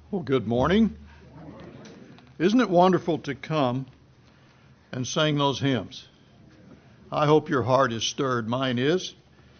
Well, good morning. Isn't it wonderful to come and sing those hymns? I hope your heart is stirred. Mine is.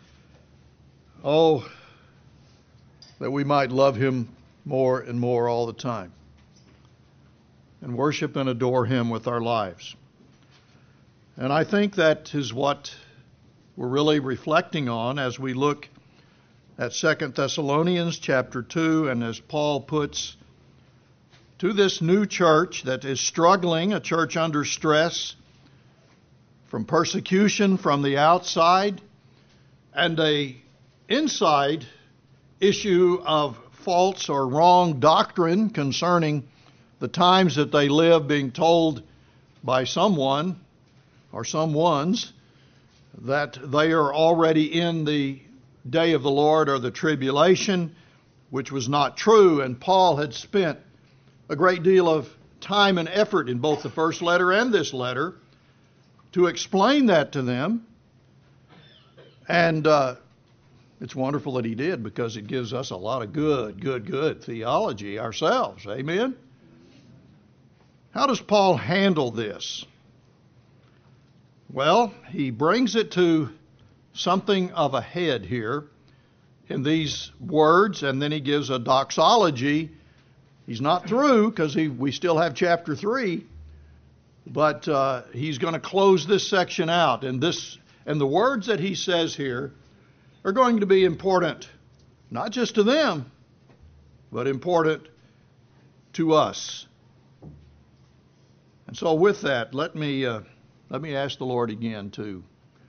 Oh, that we might love Him more and more all the time and worship and adore Him with our lives. And I think that is what we're really reflecting on as we look at 2 Thessalonians chapter 2, and as Paul puts to this new church that is struggling, a church under stress from persecution from the outside and a inside issue of false or wrong doctrine concerning the times that they live, being told by someone or someones that they are already in the day of the Lord or the tribulation, which was not true. And Paul had spent a great deal of time and effort in both the first letter and this letter to explain that to them. And it's wonderful that he did, because it gives us a lot of good theology ourselves. Amen? How does Paul handle this? Well, he brings it to something of a head here in these words, and then he gives a doxology. He's not through, because we still have chapter 3, but he's going to close this section out. And the words that he says here are going to be important, not just to them, but important to us. And so with that, let me ask the Lord again to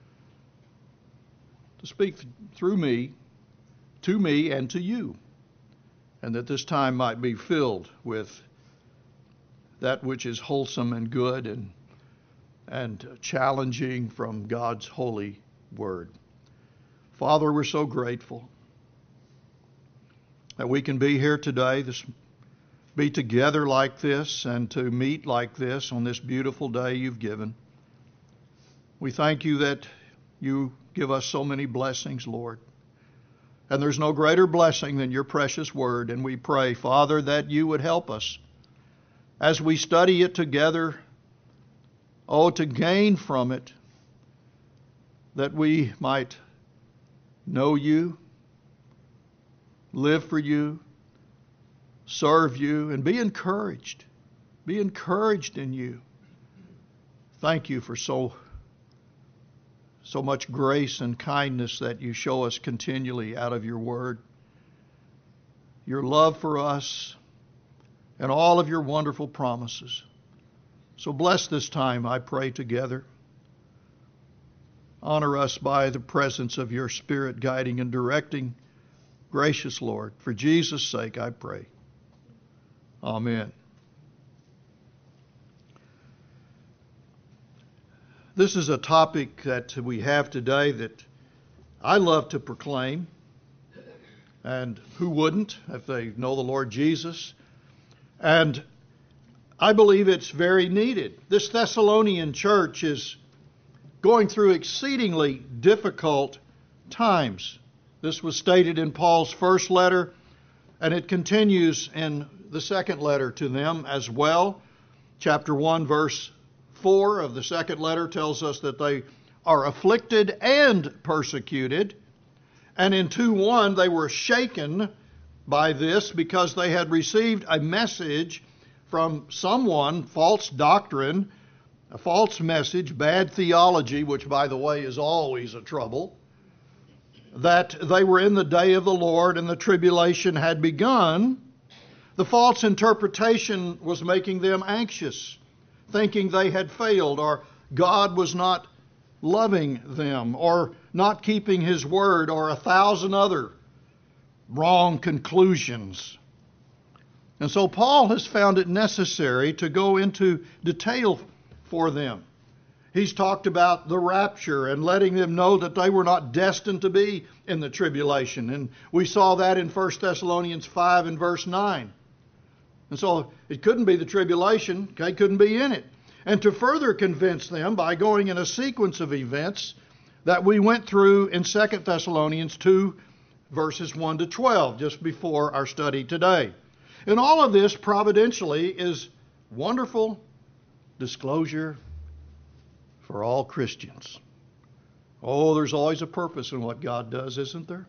speak through me, to me and to you, and that this time might be filled with that which is wholesome and good and challenging from God's holy word. Father, we're so grateful that we can be here today, be together like this, and to meet like this on this beautiful day you've given. We thank you that you give us so many blessings, Lord. And there's no greater blessing than your precious word. And we pray, Father, that you would help us as we study it together, to gain from it, that we might know you, live for you, serve you, and be encouraged. Be encouraged in you. Thank you for so much grace and kindness that you show us continually out of your word. Your love for us and all of your wonderful promises. So bless this time, I pray, together. Honor us by the presence of your Spirit guiding and directing. Gracious Lord, for Jesus' sake I pray. Amen. This is a topic that we have today that I love to proclaim, and who wouldn't if they know the Lord Jesus? And I believe it's very needed. This Thessalonian church is going through exceedingly difficult times. This was stated in Paul's first letter, and it continues in the second letter to them as well. Chapter 1, verse 4 of the second letter tells us that they are afflicted and persecuted. And in 2:1 they were shaken by this because they had received a message from someone, false doctrine, a false message, bad theology, which by the way is always a trouble, that they were in the day of the Lord and the tribulation had begun. The false interpretation was making them anxious, thinking they had failed, or God was not loving them, or not keeping His word, or 1,000 other wrong conclusions. And so Paul has found it necessary to go into detail for them. He's talked about the rapture and letting them know that they were not destined to be in the tribulation. And we saw that in 1 Thessalonians 5 and verse 9. And so it couldn't be the tribulation. They couldn't be in it. And to further convince them by going in a sequence of events that we went through in 2 Thessalonians 2, verses 1 to 12, just before our study today. And all of this providentially is wonderful disclosure for all Christians. Oh, there's always a purpose in what God does, isn't there?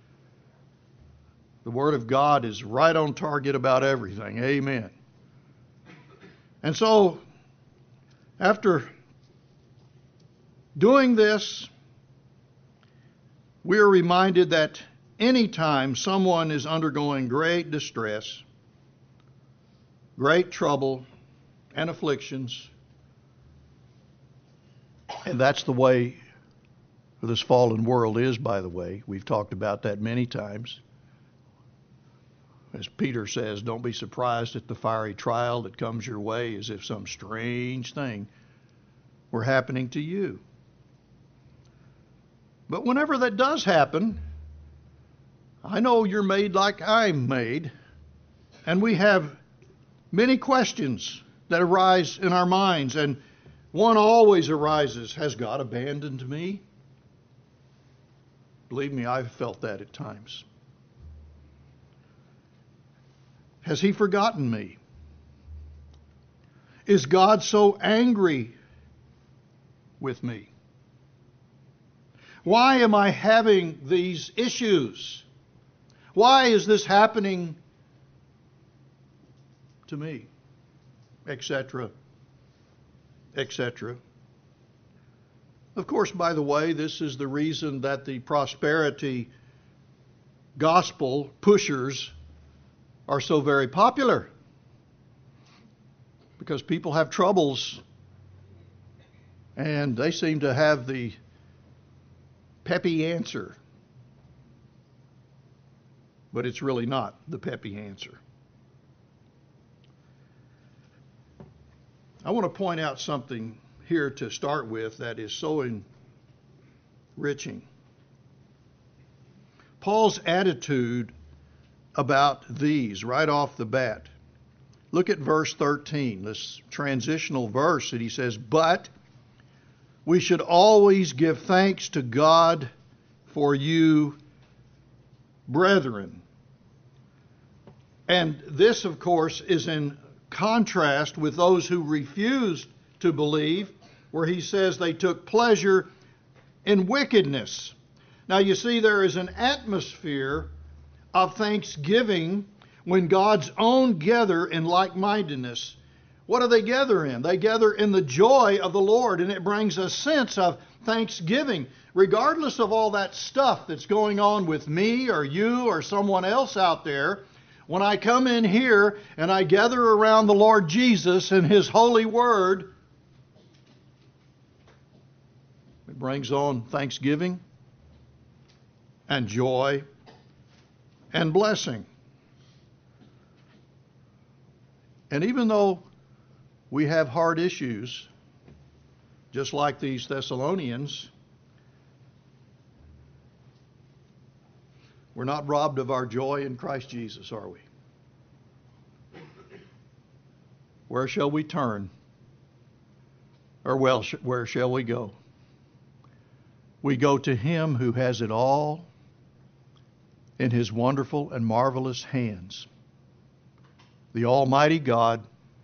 The Word of God is right on target about everything. Amen. And so, after doing this, we are reminded that anytime someone is undergoing great distress, great trouble, and afflictions, and that's the way this fallen world is, by the way. We've talked about that many times. As Peter says, don't be surprised at the fiery trial that comes your way as if some strange thing were happening to you. But whenever that does happen, I know you're made like I'm made, and we have many questions that arise in our minds, and one always arises, has God abandoned me? Believe me, I've felt that at times. Has He forgotten me? Is God so angry with me? Why am I having these issues? Why is this happening to me? Etc. Etc. Of course, by the way, this is the reason that the prosperity gospel pushers are so very popular. Because people have troubles, and they seem to have the peppy answer. But it's really not the peppy answer. I want to point out something here to start with that is so enriching. Paul's attitude about these right off the bat. Look at verse 13, this transitional verse that he says, "But we should always give thanks to God for you, brethren." And this, of course, is in contrast with those who refused to believe, where he says they took pleasure in wickedness. Now you see, there is an atmosphere of thanksgiving when God's own gather in like-mindedness. What do they gather in? They gather in the joy of the Lord, and it brings a sense of thanksgiving. Regardless of all that stuff that's going on with me or you or someone else out there, when I come in here and I gather around the Lord Jesus and His holy word, it brings on thanksgiving and joy and blessing. And even though we have hard issues, just like these Thessalonians, we're not robbed of our joy in Christ Jesus, are we? Where shall we turn? Or where shall we go? We go to Him who has it all in His wonderful and marvelous hands. The Almighty God,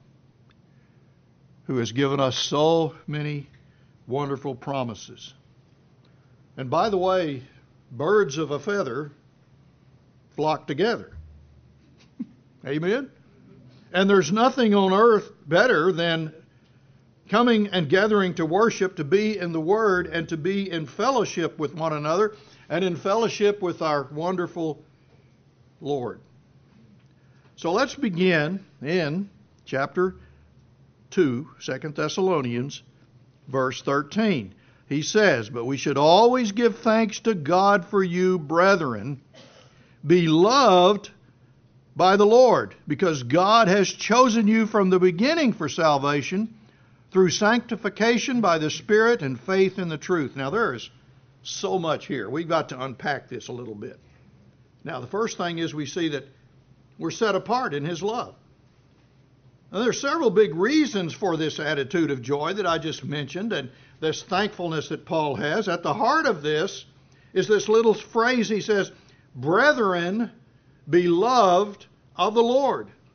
who has given us so many wonderful promises. And by the way, birds of a feather flock together. Amen? And there's nothing on earth better than coming and gathering to worship, to be in the Word, and to be in fellowship with one another, and in fellowship with our wonderful Lord. So let's begin in chapter 2, 2 Thessalonians, verse 13. He says, "But we should always give thanks to God for you, brethren, beloved by the Lord, because God has chosen you from the beginning for salvation through sanctification by the Spirit and faith in the truth." Now there is so much here. We've got to unpack this a little bit. Now the first thing is we see that we're set apart in His love. Now, there are several big reasons for this attitude of joy that I just mentioned, and this thankfulness that Paul has. At the heart of this is this little phrase he says, "Brethren, beloved of the Lord."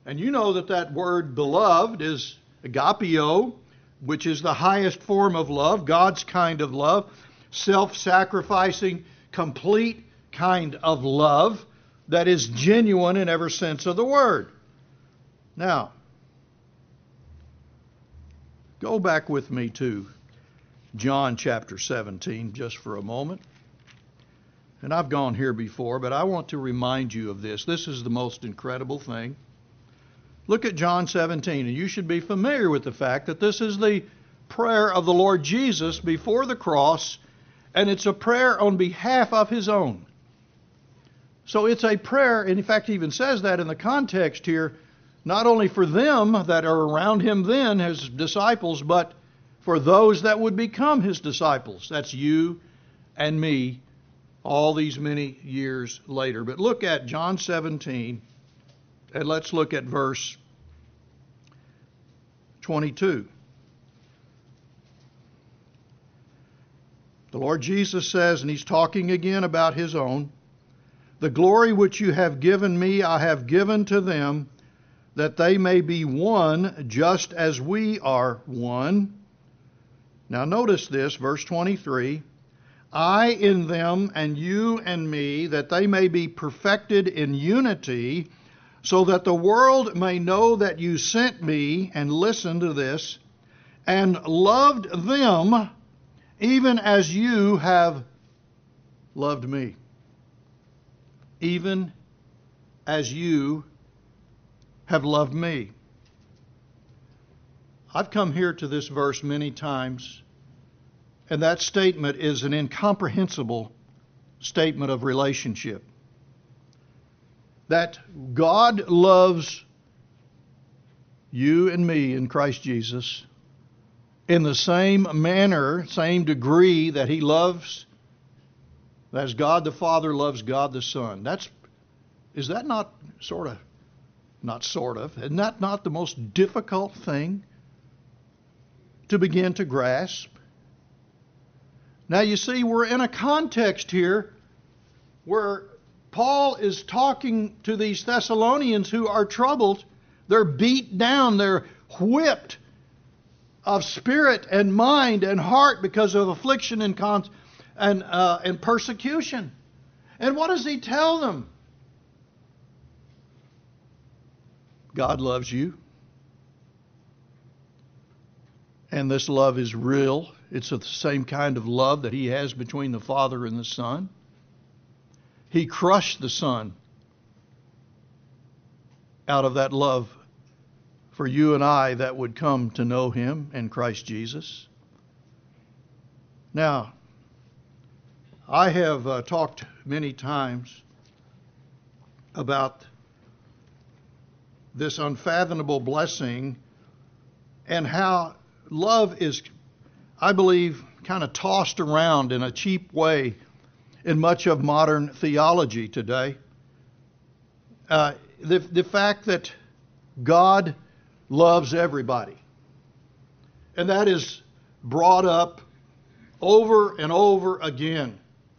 And you know that that word beloved is agapeo, which is the highest form of love, God's kind of love, self-sacrificing, complete kind of love that is genuine in every sense of the word. Now, go back with me to John chapter 17 just for a moment. And I've gone here before, but I want to remind you of this. This is the most incredible thing. Look at John 17, and you should be familiar with the fact that this is the prayer of the Lord Jesus before the cross, and it's a prayer on behalf of His own. So it's a prayer, and in fact, He even says that in the context here, not only for them that are around Him then, His disciples, but for those that would become His disciples. That's you and me all these many years later. But look at John 17, and let's look at verse 22. The Lord Jesus says, and He's talking again about His own, "The glory which you have given me, I have given to them, that they may be one, just as we are one." Now notice this, verse 23. "I in them, and you and me, that they may be perfected in unity, so that the world may know that you sent me," and listen to this, "and loved them even as you have loved me." Even as you have loved me. I've come here to this verse many times, and that statement is an incomprehensible statement of relationship. That God loves you and me in Christ Jesus in the same manner, same degree that He loves, as God the Father loves God the Son. Is that not isn't that not the most difficult thing to begin to grasp? Now you see, we're in a context here where Paul is talking to these Thessalonians who are troubled. They're beat down, they're whipped of spirit and mind and heart because of affliction and persecution. And what does he tell them? God loves you. And this love is real. It's the same kind of love that He has between the Father and the Son. He crushed the Son out of that love for you and I that would come to know Him in Christ Jesus. Now, I have talked many times about this unfathomable blessing and how love is, I believe, kind of tossed around in a cheap way in much of modern theology today. The fact that God loves everybody. And that is brought up over and over again.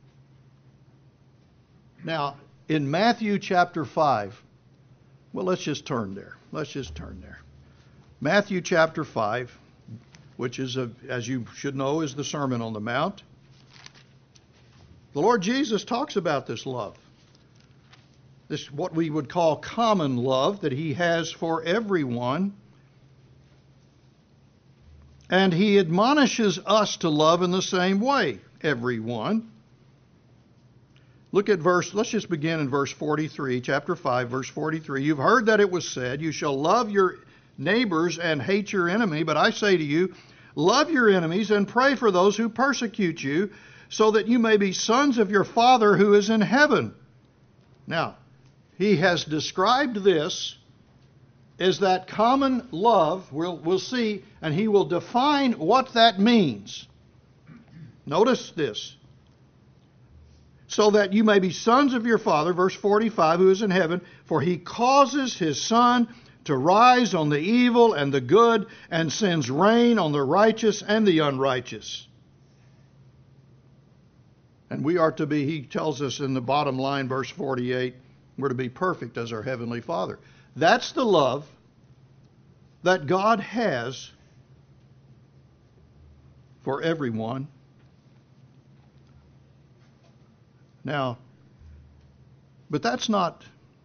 Now, in Matthew chapter 5, well, let's just turn there. Matthew chapter 5, which is, as you should know, is the Sermon on the Mount. The Lord Jesus talks about this love. This, what we would call common love that He has for everyone. And He admonishes us to love in the same way, everyone. Look at let's just begin in verse 43, chapter 5, verse 43. "You've heard that it was said, you shall love your neighbors and hate your enemy. But I say to you, love your enemies and pray for those who persecute you, so that you may be sons of your Father who is in heaven." Now, He has described this as that common love. We'll see, and He will define what that means. Notice this. "So that you may be sons of your Father," verse 45, "who is in heaven, for He causes His sun to rise on the evil and the good, and sends rain on the righteous and the unrighteous." And we are to be, He tells us in the bottom line, verse 48, we're to be perfect as our Heavenly Father. That's the love that God has for everyone. Now, but that's not,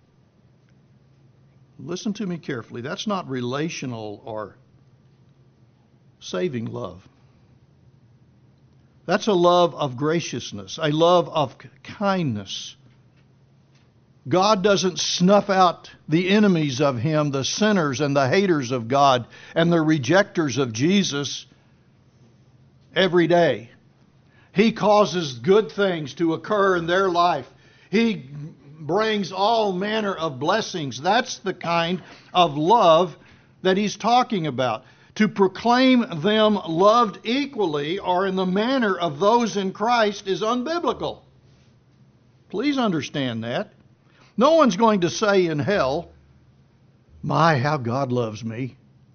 listen to me carefully, that's not relational or saving love. That's a love of graciousness, a love of kindness. God doesn't snuff out the enemies of Him, the sinners and the haters of God and the rejectors of Jesus every day. He causes good things to occur in their life. He brings all manner of blessings. That's the kind of love that He's talking about. To proclaim them loved equally or in the manner of those in Christ is unbiblical. Please understand that. No one's going to say in hell, "My, how God loves me."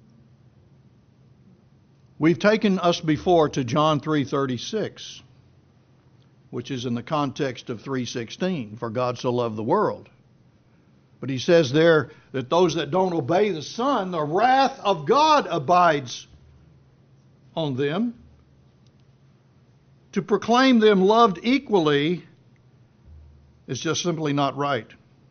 We've taken us before to John 3:36, which is in the context of 3:16, for God so loved the world. But he says there that those that don't obey the Son, the wrath of God abides on them. To proclaim them loved equally is just simply not right.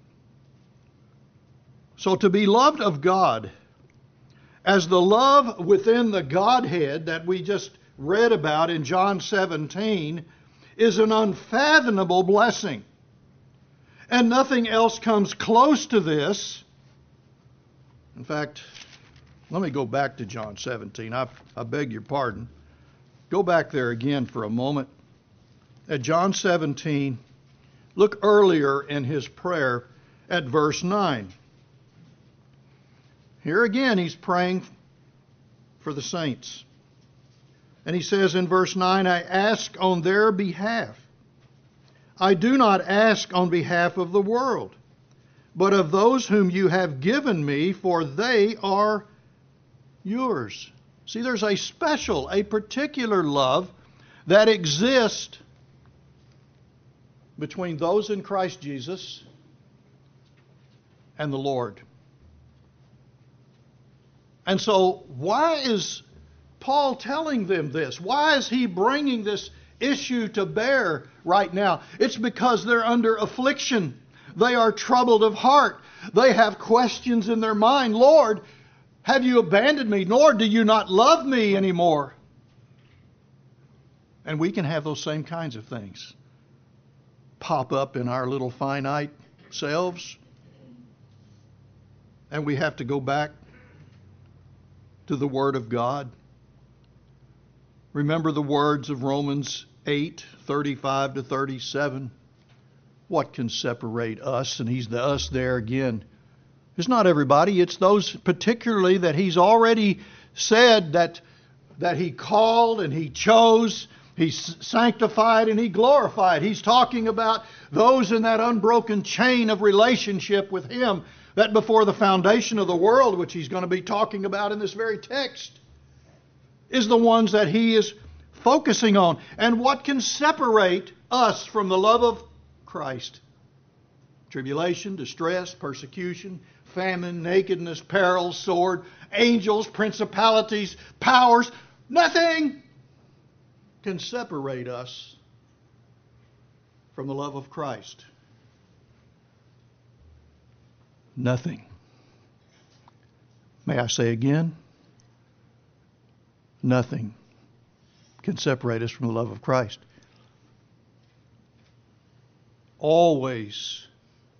So to be loved of God, as the love within the Godhead that we just read about in John 17, is an unfathomable blessing. And nothing else comes close to this. In fact, let me go back to John 17. I beg your pardon. Go back there again for a moment. At John 17, look earlier in his prayer at verse 9. Here again, he's praying for the saints. And he says in verse 9, "I ask on their behalf. I do not ask on behalf of the world, but of those whom you have given me, for they are yours." See, there's a special, a particular love that exists between those in Christ Jesus and the Lord. And so, why is Paul telling them this? Why is he bringing this issue to bear right now? It's because they're under affliction. They are troubled of heart. They have questions in their mind. "Lord, have you abandoned me? Lord, do you not love me anymore?" And we can have those same kinds of things pop up in our little finite selves. And we have to go back to the Word of God. Remember the words of Romans 8:35 to 37. What can separate us? And he's the us there again. It's not everybody. It's those particularly that he's already said that he called and he chose, he sanctified and he glorified. He's talking about those in that unbroken chain of relationship with him that before the foundation of the world, which he's going to be talking about in this very text, is the ones that he is focusing on. And what can separate us from the love of Christ? Tribulation, distress, persecution, famine, nakedness, peril, sword, angels, principalities, powers. Nothing can separate us from the love of Christ. Nothing. May I say again? Nothing can separate us from the love of Christ. Always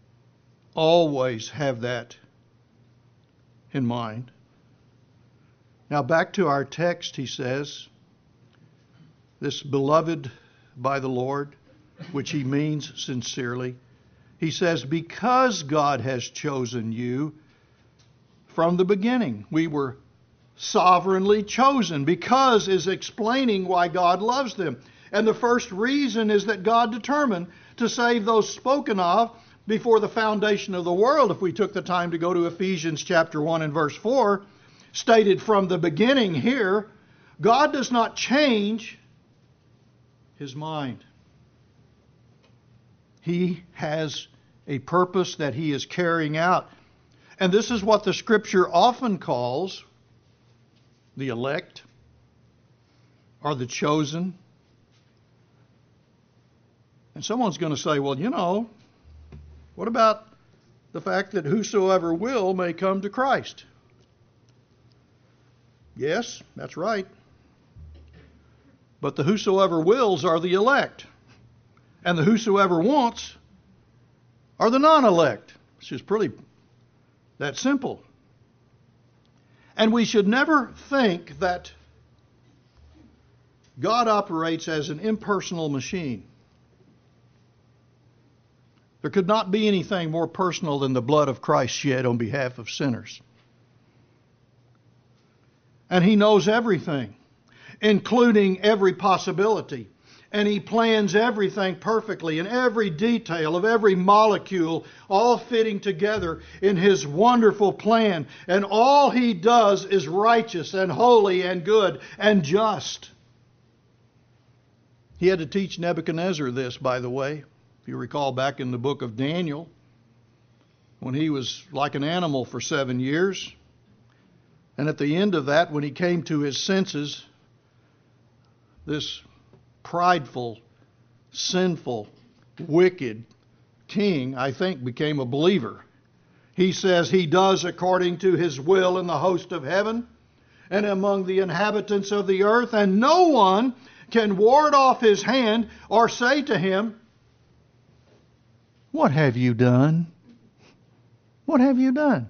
have that in mind. Now back to our text, he says, this beloved by the Lord, which he means sincerely. He says, because God has chosen you from the beginning. We were sovereignly chosen. Because is explaining why God loves them. And the first reason is that God determined to save those spoken of before the foundation of the world. If we took the time to go to Ephesians chapter 1 and verse 4, stated from the beginning here, God does not change his mind. He has a purpose that he is carrying out. And this is what the Scripture often calls the elect or the chosen. And someone's going to say, well, what about the fact that whosoever will may come to Christ? Yes, that's right. But the whosoever wills are the elect. And the whosoever wants are the non-elect. It's just pretty that simple. And we should never think that God operates as an impersonal machine. There could not be anything more personal than the blood of Christ shed on behalf of sinners. And He knows everything, including every possibility. And He plans everything perfectly, in every detail of every molecule, all fitting together in His wonderful plan. And all He does is righteous and holy and good and just. He had to teach Nebuchadnezzar this, by the way. If you recall back in the book of Daniel, when he was like an animal for 7 years. And at the end of that, when he came to his senses, this prideful, sinful, wicked king, I think, became a believer. He says He does according to His will in the host of heaven and among the inhabitants of the earth, and no one can ward off His hand or say to Him, "What have you done? What have you done?"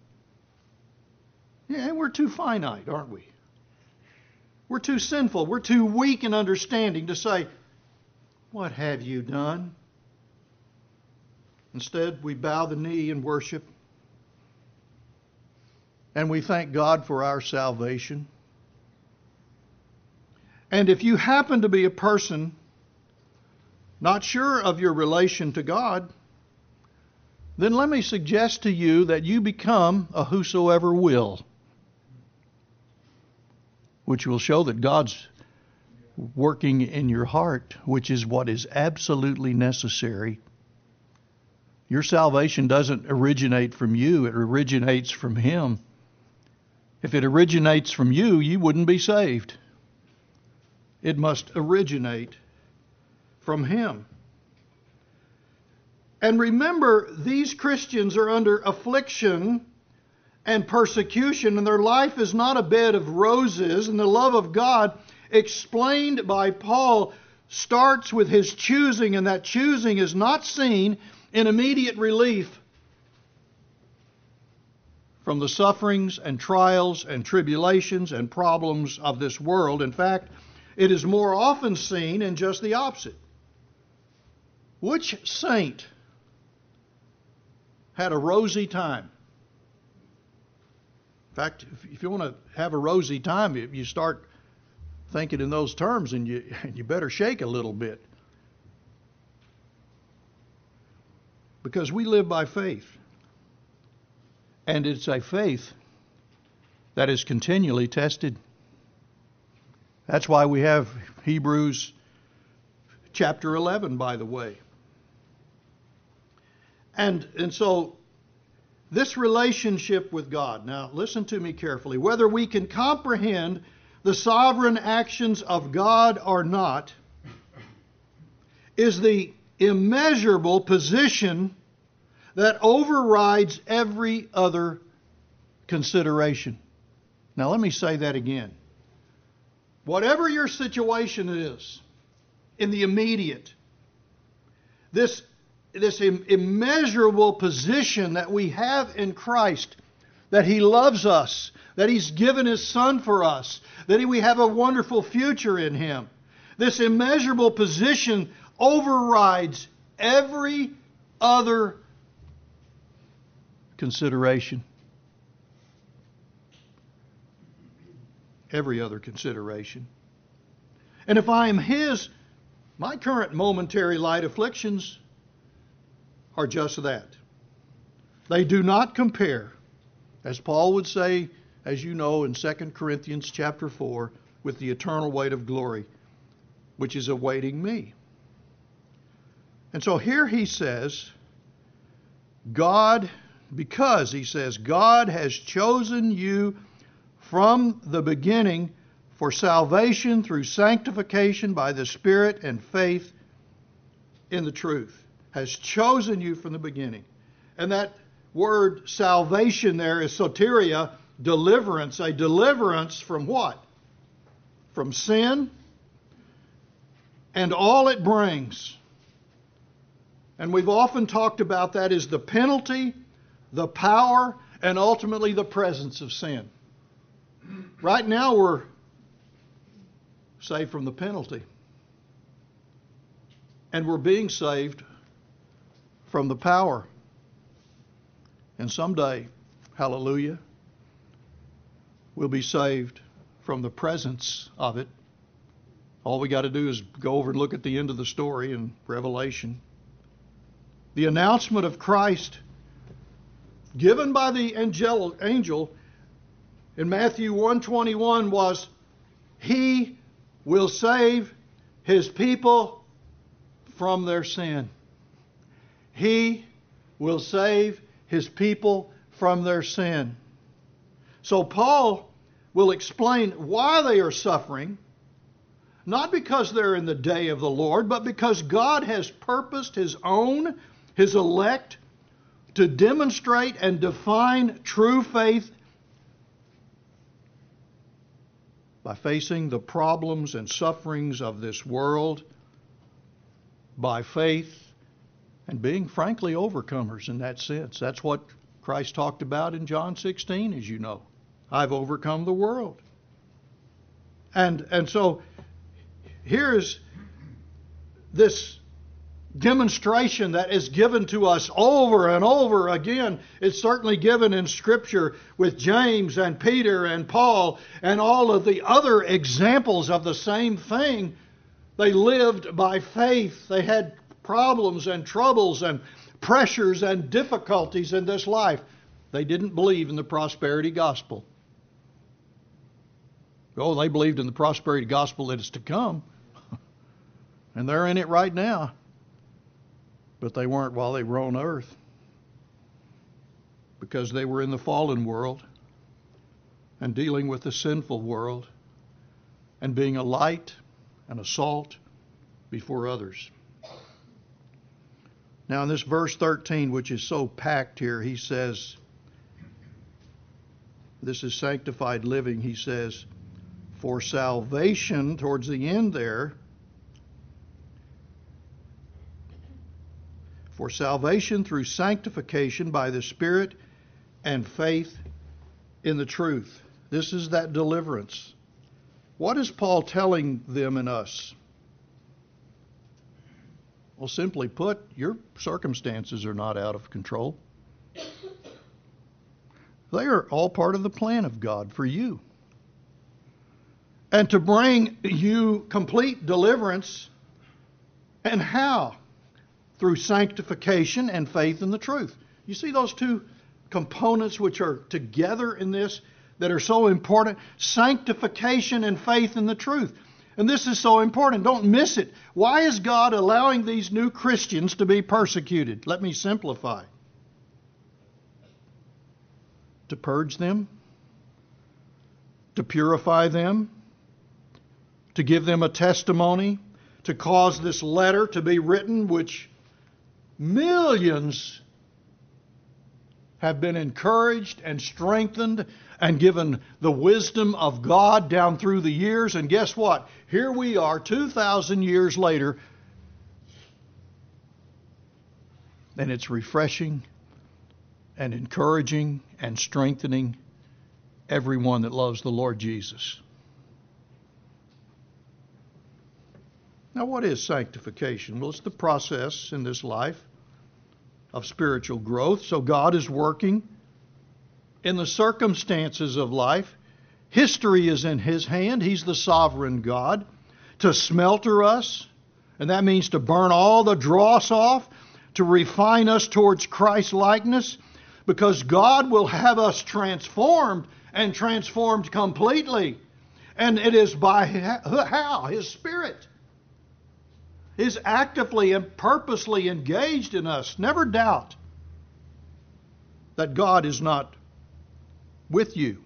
Yeah, we're too finite, aren't we? We're too sinful. We're too weak in understanding to say, "What have you done?" Instead, we bow the knee in worship. And we thank God for our salvation. And if you happen to be a person not sure of your relation to God, then let me suggest to you that you become a whosoever will, which will show that God's working in your heart, which is what is absolutely necessary. Your salvation doesn't originate from you, it originates from Him. If it originates from you, you wouldn't be saved. It must originate from Him. And remember, these Christians are under affliction and persecution, and their life is not a bed of roses, and the love of God explained by Paul starts with His choosing, and that choosing is not seen in immediate relief from the sufferings and trials and tribulations and problems of this world. In fact, it is more often seen in just the opposite. Which saint had a rosy time? In fact, if you want to have a rosy time, you start thinking in those terms, and you better shake a little bit. Because we live by faith. And it's a faith that is continually tested. That's why we have Hebrews chapter 11, by the way. And so this relationship with God, now listen to me carefully, whether we can comprehend the sovereign actions of God or not, is the immeasurable position that overrides every other consideration. Now let me say that again. Whatever your situation is in the immediate, this immeasurable position that we have in Christ, that He loves us, that He's given His Son for us, that we have a wonderful future in Him. This immeasurable position overrides every other consideration. Every other consideration. And if I am His, my current momentary light afflictions are just that. They do not compare, as Paul would say, as you know, in 2 Corinthians chapter 4, with the eternal weight of glory, which is awaiting me. And so here he says, God Because, he says, God has chosen you from the beginning for salvation through sanctification by the Spirit and faith in the truth. Has chosen you from the beginning. And that word salvation there is soteria, deliverance. A deliverance from what? From sin and all it brings. And we've often talked about that as the penalty, the power, and ultimately the presence of sin. Right now we're saved from the penalty. And we're being saved from the power. And someday, hallelujah, we'll be saved from the presence of it. All we got to do is go over and look at the end of the story in Revelation. The announcement of Christ given by the angel in Matthew 1:21 was, He will save His people from their sin. He will save His people from their sin. So Paul will explain why they are suffering, not because they're in the day of the Lord, but because God has purposed His own, His elect, to demonstrate and define true faith by facing the problems and sufferings of this world by faith and being, frankly, overcomers in that sense. That's what Christ talked about in John 16, as you know. I've overcome the world. And so here's this demonstration that is given to us over and over again. It's certainly given in Scripture with James and Peter and Paul and all of the other examples of the same thing. They lived by faith. They had problems and troubles and pressures and difficulties in this life. They didn't believe in the prosperity gospel. Oh, they believed in the prosperity gospel that is to come. And they're in it right now. But they weren't while they were on earth. Because they were in the fallen world and dealing with the sinful world and being a light and a salt before others. Now in this verse 13, which is so packed here, he says, this is sanctified living, he says, for salvation, towards the end there, for salvation through sanctification by the Spirit and faith in the truth. This is that deliverance. What is Paul telling them and us? Well, simply put, your circumstances are not out of control. They are all part of the plan of God for you. And to bring you complete deliverance. And how? Through sanctification and faith in the truth. You see those two components which are together in this that are so important? Sanctification and faith in the truth. And this is so important. Don't miss it. Why is God allowing these new Christians to be persecuted? Let me simplify. To purge them, to purify them, to give them a testimony, to cause this letter to be written, which millions have been encouraged and strengthened and given the wisdom of God down through the years. And guess what? Here we are 2,000 years later, and it's refreshing and encouraging and strengthening everyone that loves the Lord Jesus. Now, what is sanctification? Well, it's the process in this life of spiritual growth. So God is working in the circumstances of life. History is in His hand. He's the sovereign God. To smelter us, and that means to burn all the dross off, to refine us towards Christ likeness, because God will have us transformed and transformed completely. And it is by how? His Spirit is actively and purposely engaged in us. Never doubt. that God is not with you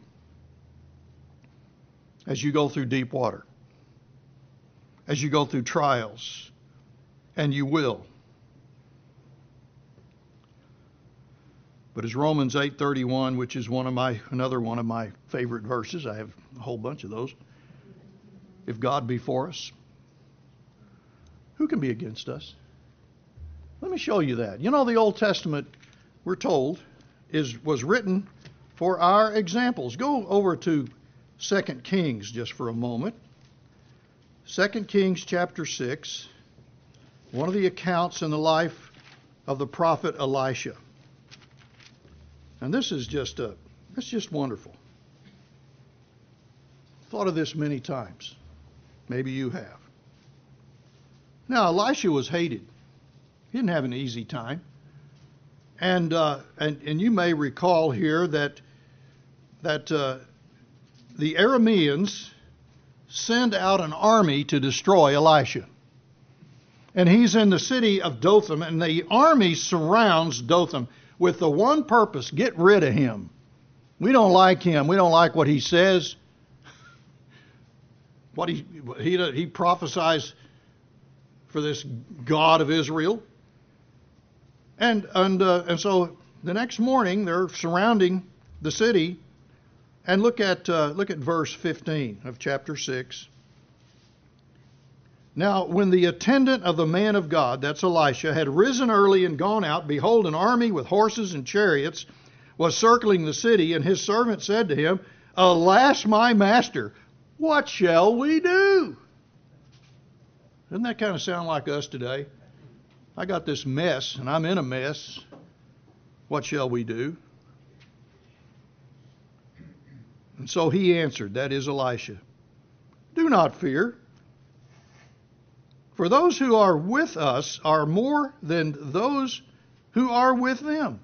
as you go through deep water, as you go through trials, and you will. But as Romans 8:31, which is another one of my favorite verses, I have a whole bunch of those. If God be for us, who can be against us? Let me show you that. You know, the Old Testament, we're told, was written for our examples. Go over to 2 Kings just for a moment. 2 Kings chapter 6, one of the accounts in the life of the prophet Elisha. And this is just wonderful. Thought of this many times. Maybe you have. Now, Elisha was hated. He didn't have an easy time. And you may recall here that the Arameans send out an army to destroy Elisha. And he's in the city of Dothan, and the army surrounds Dothan with the one purpose: get rid of him. We don't like him. We don't like what he says. What he prophesies for this God of Israel. And so the next morning they're surrounding the city, and look at verse 15 of chapter 6. Now, when the attendant of the man of God, that's Elisha, had risen early and gone out, behold, an army with horses and chariots was circling the city, and his servant said to him, Alas, my master, what shall we do? Doesn't that kind of sound like us today? I got this mess, and I'm in a mess. What shall we do? And so he answered, that is Elisha, do not fear. For those who are with us are more than those who are with them.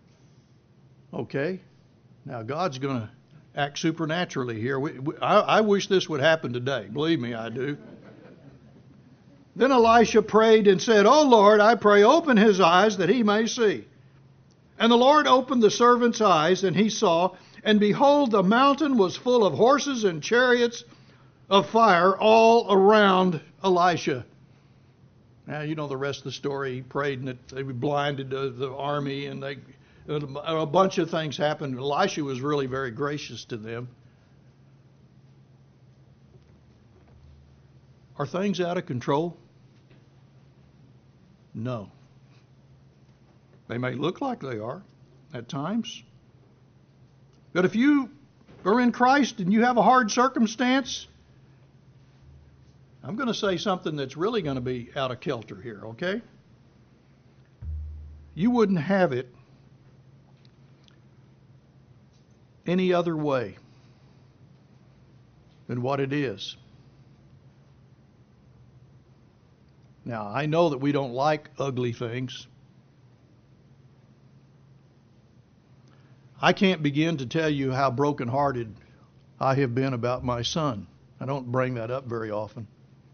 Okay, now God's going to act supernaturally here. I wish this would happen today. Believe me, I do. Then Elisha prayed and said, O Lord, I pray, open his eyes that he may see. And the Lord opened the servant's eyes, and he saw, and behold, the mountain was full of horses and chariots of fire all around Elisha. Now, you know the rest of the story. He prayed, and they blinded the army, and a bunch of things happened. Elisha was really very gracious to them. Are things out of control? No. They may look like they are at times. But if you are in Christ and you have a hard circumstance, I'm going to say something that's really going to be out of kilter here, okay? You wouldn't have it any other way than what it is. Now, I know that we don't like ugly things. I can't begin to tell you how brokenhearted I have been about my son. I don't bring that up very often.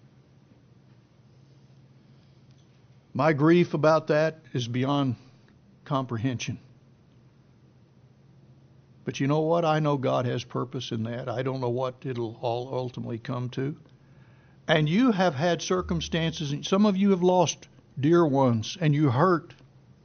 My grief about that is beyond comprehension. But you know what? I know God has purpose in that. I don't know what it'll all ultimately come to. And you have had circumstances, and some of you have lost dear ones, and you hurt.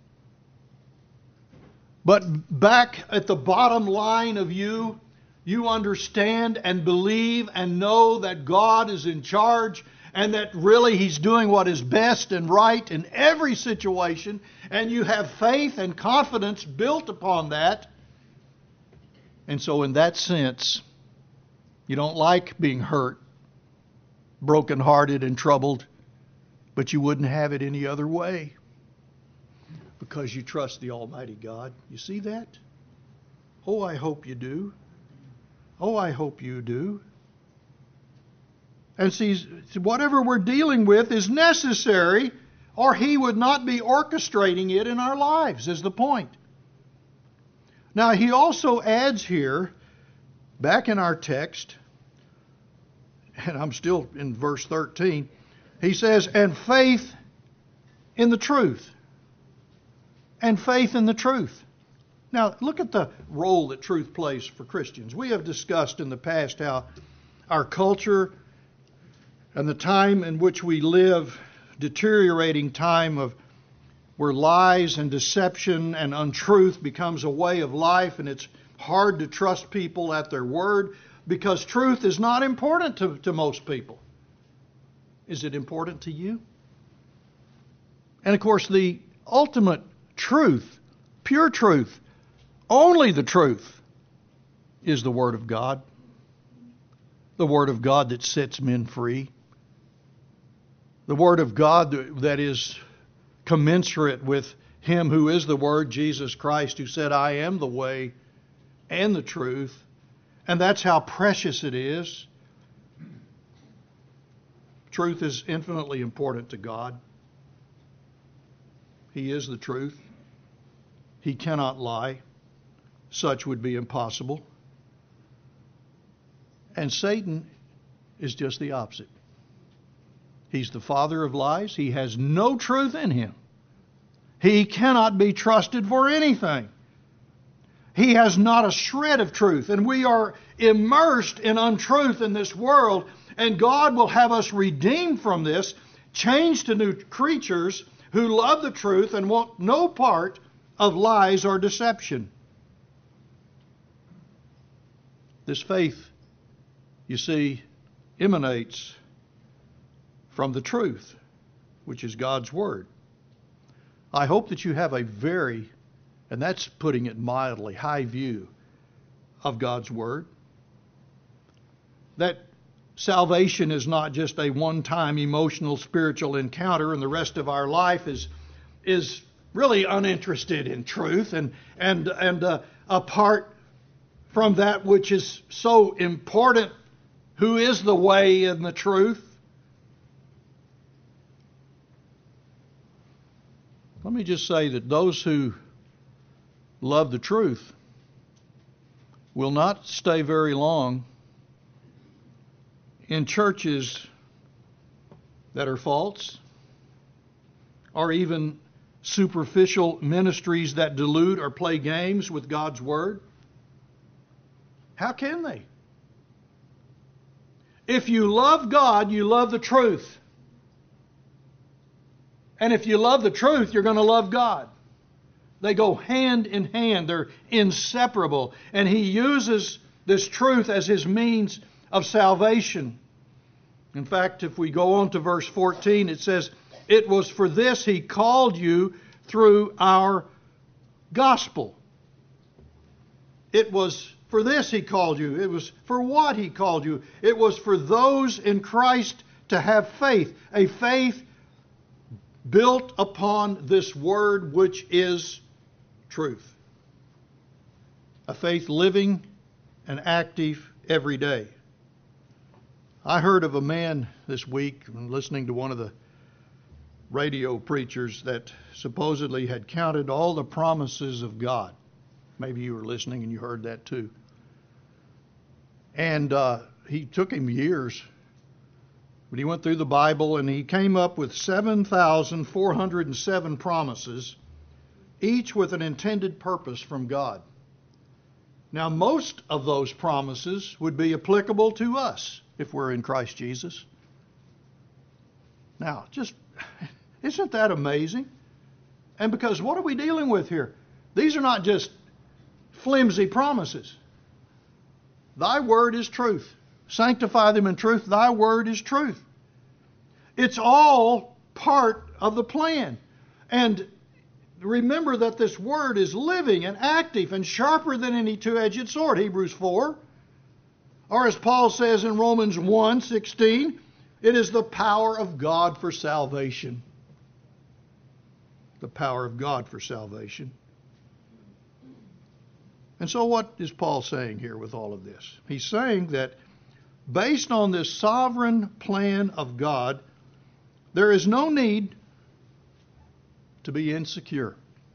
But back at the bottom line of you, you understand and believe and know that God is in charge, and that really He's doing what is best and right in every situation, and you have faith and confidence built upon that. And so in that sense, you don't like being hurt, brokenhearted and troubled, but you wouldn't have it any other way because you trust the Almighty God. You see that? Oh, I hope you do. Oh, I hope you do. And see, whatever we're dealing with is necessary, or He would not be orchestrating it in our lives, is the point. Now, He also adds here, back in our text, and I'm still in verse 13, He says, and faith in the truth. And faith in the truth. Now, look at the role that truth plays for Christians. We have discussed in the past how our culture and the time in which we live, deteriorating time of where lies and deception and untruth becomes a way of life, and it's hard to trust people at their word because truth is not important to most people. Is it important to you? And of course, the ultimate truth, pure truth, only the truth, is the Word of God. The Word of God that sets men free. The Word of God that is commensurate with Him who is the Word, Jesus Christ, who said, I am the way and the truth. And that's how precious it is. Truth is infinitely important to God. He is the truth. He cannot lie. Such would be impossible. And Satan is just the opposite. He's the father of lies. He has no truth in him. He cannot be trusted for anything. He has not a shred of truth. And we are immersed in untruth in this world. And God will have us redeemed from this, changed to new creatures who love the truth and want no part of lies or deception. This faith, you see, emanates from the truth, which is God's Word. I hope that you have a very, and that's putting it mildly, high view of God's Word. That salvation is not just a one-time emotional, spiritual encounter, and the rest of our life is really uninterested in truth and apart from that which is so important, who is the way and the truth. Let me just say that those who love the truth will not stay very long in churches that are false, or even superficial ministries that delude or play games with God's Word. How can they? If you love God, you love the truth. And if you love the truth, you're going to love God. They go hand in hand. They're inseparable. And He uses this truth as His means of salvation. In fact, if we go on to verse 14, it says, it was for this He called you through our gospel. It was for this He called you. It was for what He called you. It was for those in Christ to have faith. A faith built upon this Word which is truth. A faith living and active every day. I heard of a man this week, listening to one of the radio preachers, that supposedly had counted all the promises of God. Maybe you were listening and you heard that too. And he took him years, but he went through the Bible and he came up with 7,407 promises, each with an intended purpose from God. Now, most of those promises would be applicable to us if we're in Christ Jesus. Now, just, isn't that amazing? And because what are we dealing with here? These are not just flimsy promises. Thy word is truth. Sanctify them in truth. Thy word is truth. It's all part of the plan. And remember that this word is living and active and sharper than any two-edged sword, Hebrews 4. Or as Paul says in Romans 1:16, it is the power of God for salvation. The power of God for salvation. And so what is Paul saying here with all of this? He's saying that based on this sovereign plan of God, there is no need to be insecure.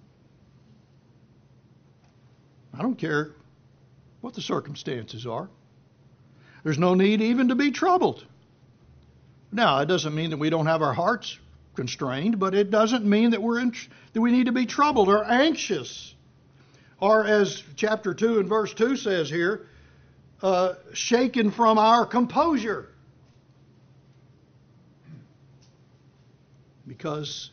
I don't care what the circumstances are. There's no need even to be troubled. Now, it doesn't mean that we don't have our hearts constrained, but it doesn't mean that we need to be troubled or anxious are, as chapter 2 and verse 2 says here, shaken from our composure. Because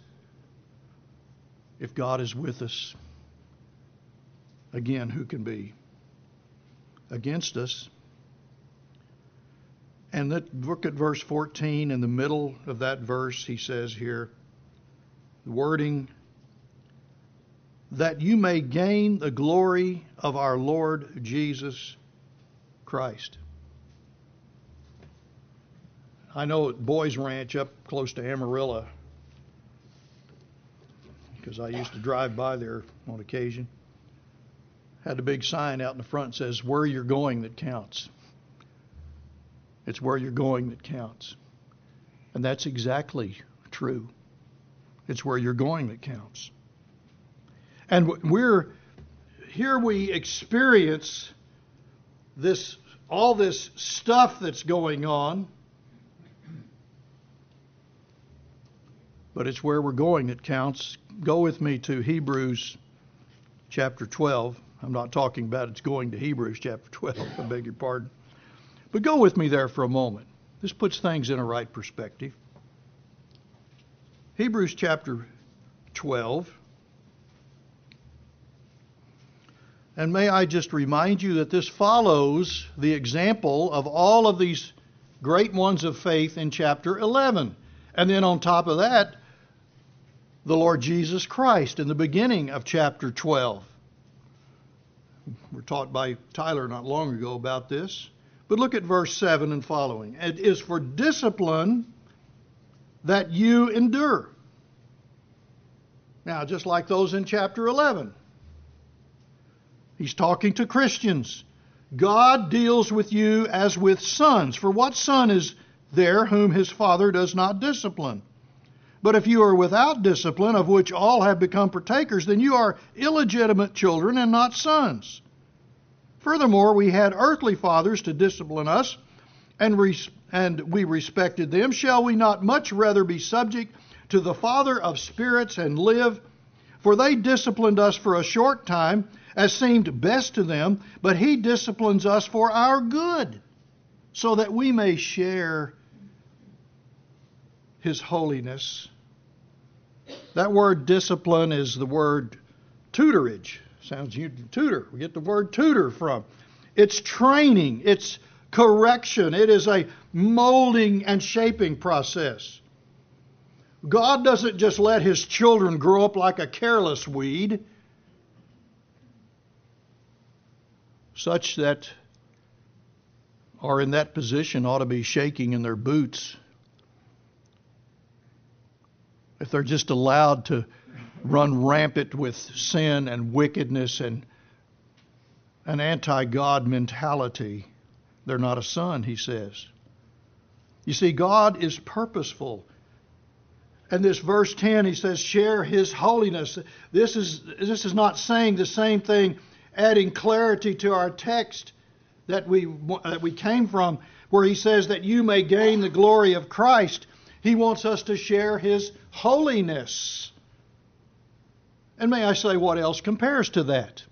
if God is with us, again, who can be against us? And look at verse 14. In the middle of that verse, he says here, the wording, that you may gain the glory of our Lord Jesus Christ. I know at Boys Ranch up close to Amarillo, because I used to drive by there on occasion, had a big sign out in the front that says, where you're going that counts. It's where you're going that counts. And that's exactly true. It's where you're going that counts. And we experience all this stuff that's going on, but it's where we're going that counts. Go with me to Hebrews chapter 12. I'm not talking about it's going to Hebrews chapter 12, I beg your pardon. But go with me there for a moment. This puts things in a right perspective. Hebrews chapter 12. And may I just remind you that this follows the example of all of these great ones of faith in chapter 11. And then on top of that, the Lord Jesus Christ in the beginning of chapter 12. We're taught by Tyler not long ago about this. But look at verse 7 and following. It is for discipline that you endure. Now, just like those in chapter 11. He's talking to Christians. God deals with you as with sons. For what son is there whom his father does not discipline? But if you are without discipline, of which all have become partakers, then you are illegitimate children and not sons. Furthermore, we had earthly fathers to discipline us, and we respected them. Shall we not much rather be subject to the Father of spirits and live? For they disciplined us for a short time, as seemed best to them, but he disciplines us for our good, so that we may share his holiness. That word discipline is the word tutorage. Sounds tutor. We get the word tutor from. It's training. It's correction. It is a molding and shaping process. God doesn't just let his children grow up like a careless weed, such that are in that position ought to be shaking in their boots if they're just allowed to run rampant with sin and wickedness and an anti-God mentality. They're not a son, he says. You see, God is purposeful. And this verse 10, he says, share his holiness. This is not saying the same thing, adding clarity to our text that we came from, where he says that you may gain the glory of Christ. He wants us to share his holiness. And may I say what else compares to that?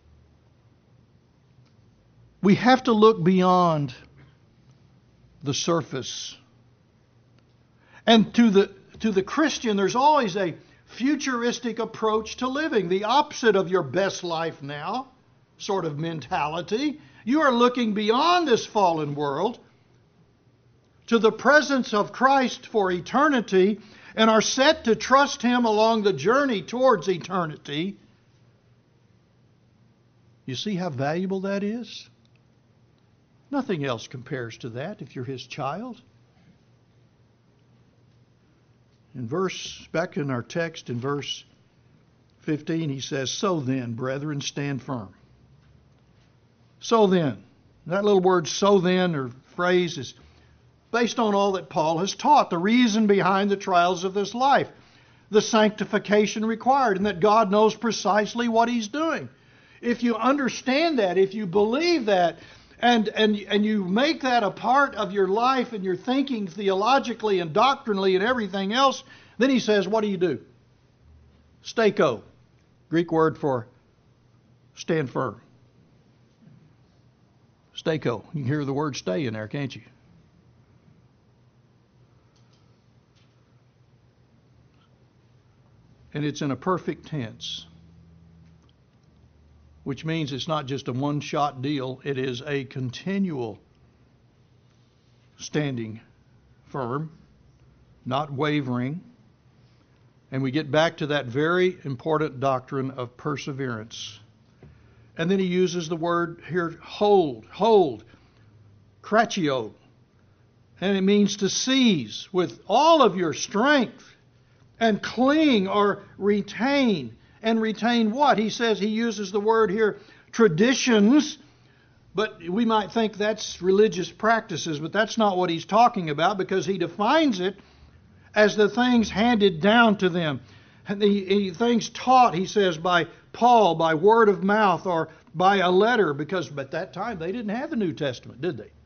We have to look beyond the surface. And to the Christian, there's always a futuristic approach to living, the opposite of your best life now sort of mentality. You are looking beyond this fallen world to the presence of Christ for eternity and are set to trust him along the journey towards eternity. You see how valuable that is? Nothing else compares to that if you're his child. Back in our text in verse 15, he says, so then, brethren, stand firm. So then. That little word, so then, or phrase is based on all that Paul has taught, the reason behind the trials of this life, the sanctification required, and that God knows precisely what he's doing. If you understand that, if you believe that, and you make that a part of your life and your thinking theologically and doctrinally and everything else, then he says, what do? Stako, Greek word for Stand firm. Stayco. You can hear the word stay in there, can't you? And it's in a perfect tense, which means it's not just a one-shot deal. It is a continual standing firm, not wavering. And we get back to that very important doctrine of perseverance. And then he uses the word here, hold, kratio. And it means to seize with all of your strength and cling or retain. And retain what? He says he uses the word here, traditions. But we might think that's religious practices, but that's not what he's talking about, because he defines it as the things handed down to them. The things taught, he says, by Paul, by word of mouth, or by a letter, because at that time they didn't have the New Testament, did they?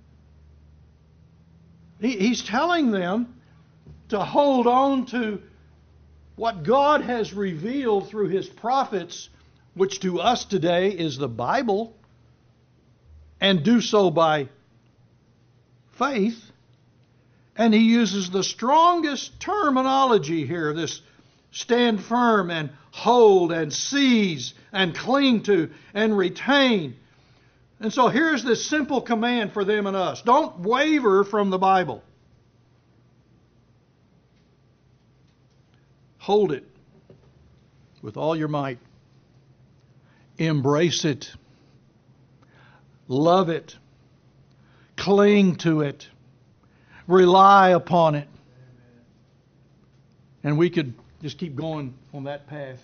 He's telling them to hold on to what God has revealed through His prophets, which to us today is the Bible, and do so by faith. And he uses the strongest terminology here, this stand firm and hold and seize and cling to and retain. And so here's this simple command for them and us. Don't waver from the Bible. Hold it with all your might. Embrace it. Love it. Cling to it. Rely upon it. And we could just keep going on that path.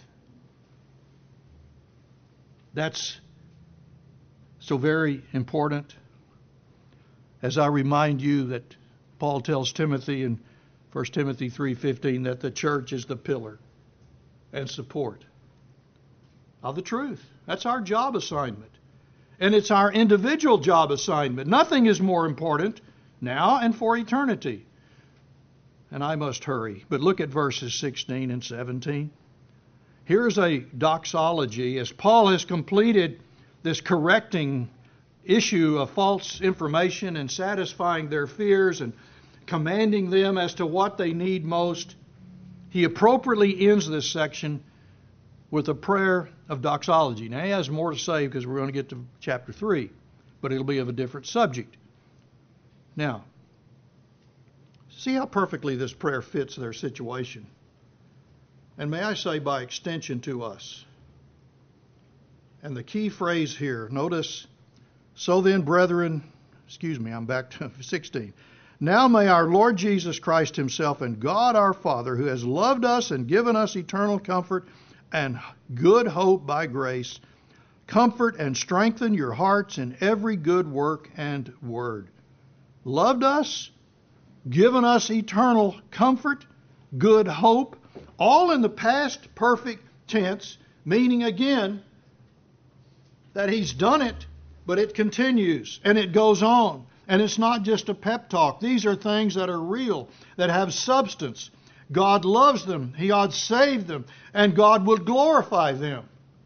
That's so very important. As I remind you that Paul tells Timothy in 1 Timothy 3:15 that the church is the pillar and support of the truth. That's our job assignment. And it's our individual job assignment. Nothing is more important now and for eternity. And I must hurry. But look at verses 16 and 17. Here's a doxology. As Paul has completed this correcting issue of false information and satisfying their fears and commanding them as to what they need most, he appropriately ends this section with a prayer of doxology. Now, he has more to say because we're going to get to chapter 3, but it'll be of a different subject. Now, see how perfectly this prayer fits their situation. And may I say, by extension, to us. And the key phrase here, notice, so then, brethren, I'm back to 16. Now may our Lord Jesus Christ Himself and God our Father, who has loved us and given us eternal comfort and good hope by grace, comfort and strengthen your hearts in every good work and word. Loved us, given us eternal comfort, good hope, all in the past perfect tense, meaning again that He's done it, but it continues and it goes on. And it's not just a pep talk. These are things that are real, that have substance. God loves them. He has saved them. And God will glorify them.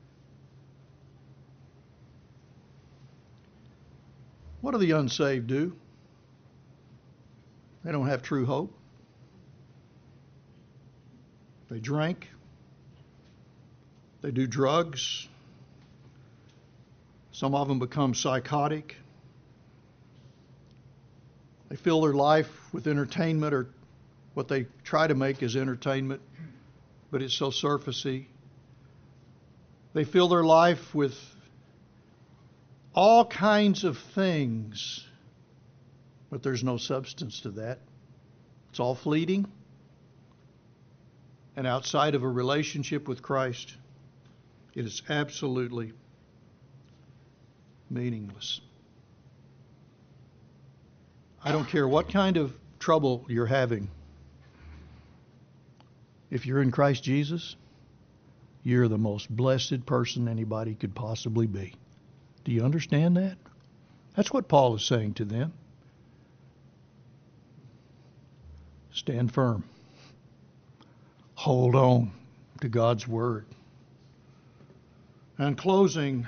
What do the unsaved do? They don't have true hope. They drink. They do drugs. Some of them become psychotic. They fill their life with entertainment, or what they try to make is entertainment, but it's so surfacey. They fill their life with all kinds of things, but there's no substance to that. It's all fleeting. And outside of a relationship with Christ, it is absolutely meaningless. I don't care what kind of trouble you're having. If you're in Christ Jesus, you're the most blessed person anybody could possibly be. Do you understand that? That's what Paul is saying to them. Stand firm. Hold on to God's Word. And closing,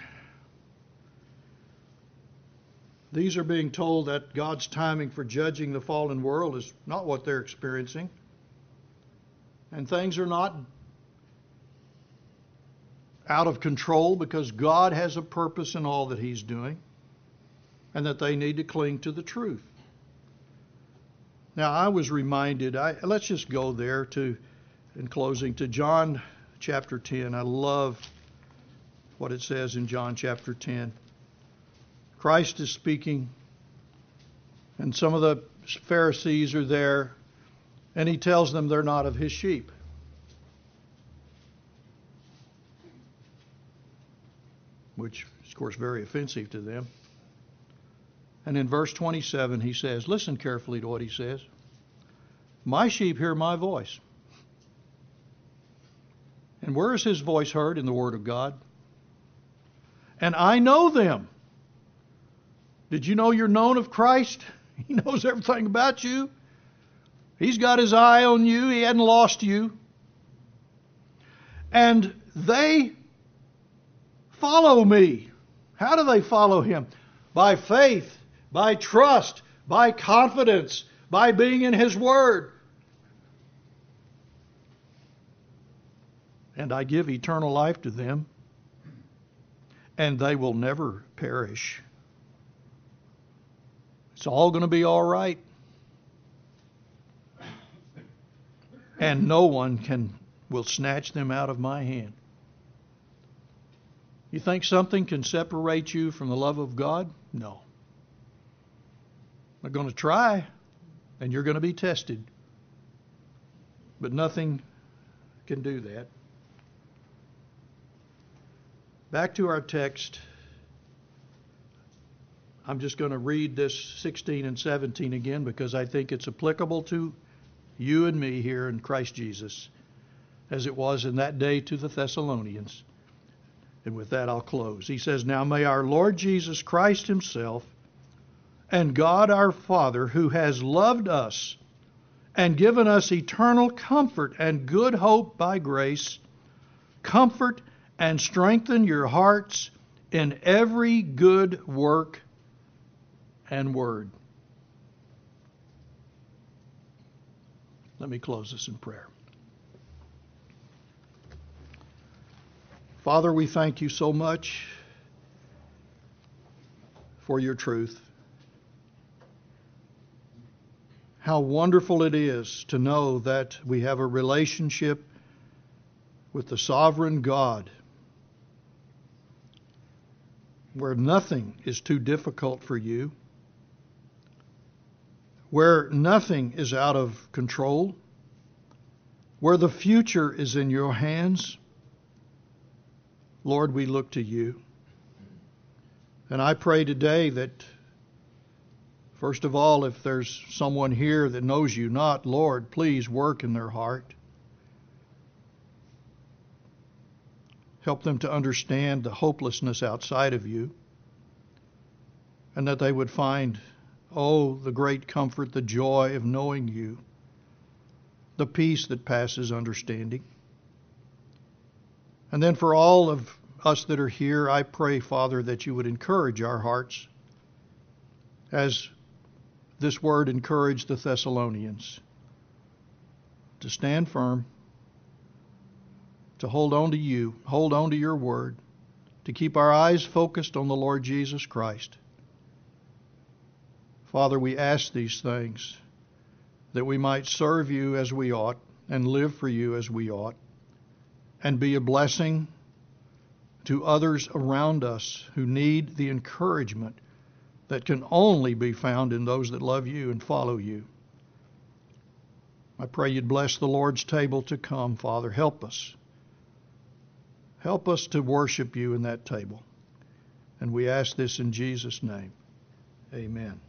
these are being told that God's timing for judging the fallen world is not what they're experiencing. And things are not out of control because God has a purpose in all that He's doing, and that they need to cling to the truth. Now, I was reminded, let's just go there in closing, to John chapter 10. I love what it says in John chapter 10. Christ is speaking, and some of the Pharisees are there, and He tells them they're not of His sheep. Which is, of course, very offensive to them. And in verse 27, He says, listen carefully to what He says. My sheep hear my voice. And where is His voice heard? In the Word of God. And I know them. Did you know you're known of Christ? He knows everything about you. He's got His eye on you. He hadn't lost you. And they follow me. How do they follow Him? By faith, by trust, by confidence, by being in His Word. And I give eternal life to them, and they will never perish. It's all going to be all right. And no one will snatch them out of my hand. You think something can separate you from the love of God? No. They're going to try, and you're going to be tested. But nothing can do that. Back to our text. I'm just going to read this 16 and 17 again because I think it's applicable to you and me here in Christ Jesus, as it was in that day to the Thessalonians. And with that, I'll close. He says, now may our Lord Jesus Christ Himself and God our Father, who has loved us and given us eternal comfort and good hope by grace, comfort and strengthen your hearts in every good work and word. Let me close this in prayer. Father, we thank You so much for Your truth. How wonderful it is to know that we have a relationship with the sovereign God, where nothing is too difficult for You, where nothing is out of control, where the future is in Your hands. Lord, we look to You. And I pray today that, first of all, if there's someone here that knows You not, Lord, please work in their heart. Help them to understand the hopelessness outside of You, and that they would find, the great comfort, the joy of knowing You, the peace that passes understanding. And then for all of us that are here, I pray, Father, that You would encourage our hearts as this word encouraged the Thessalonians to stand firm, to hold on to You, hold on to Your word, to keep our eyes focused on the Lord Jesus Christ. Father, we ask these things that we might serve You as we ought and live for You as we ought, and be a blessing to others around us who need the encouragement that can only be found in those that love You and follow You. I pray You'd bless the Lord's table to come, Father. Help us. Help us to worship You in that table. And we ask this in Jesus' name. Amen.